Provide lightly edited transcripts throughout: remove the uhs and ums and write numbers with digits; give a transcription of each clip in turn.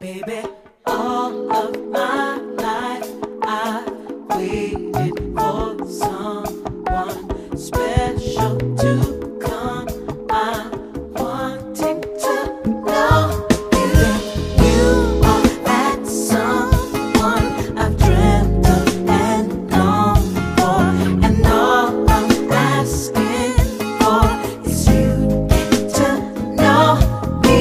baby. All of my life I've waited for someone special to come. I'm wanting to know you. You are that someone I've dreamt of and longed for, and all I'm asking for is you to know me.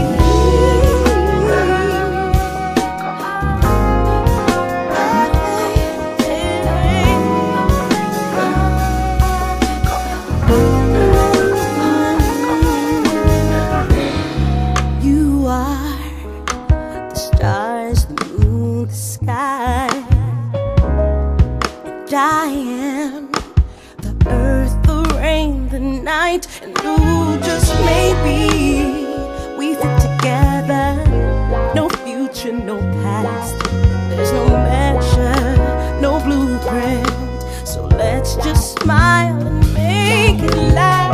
You are the stars, the moon, the sky, and I am the earth, the rain, the night, and ooh, just maybe we fit together. No future, no past, there's no measure, no blueprint. So let's just smile and make it last.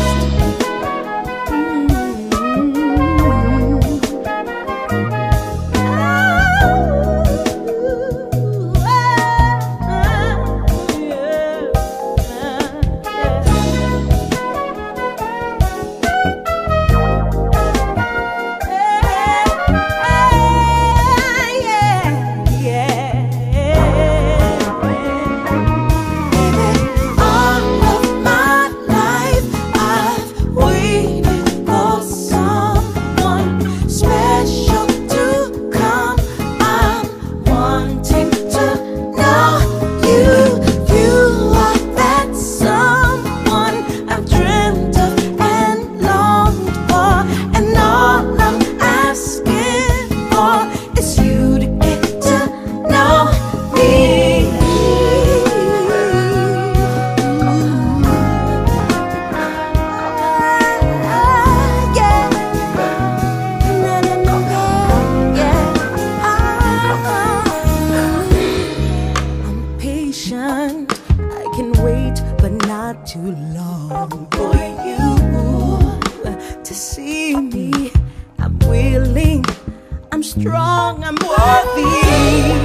I can wait, but not too long for you to see me. I'm willing, I'm strong, I'm worthy.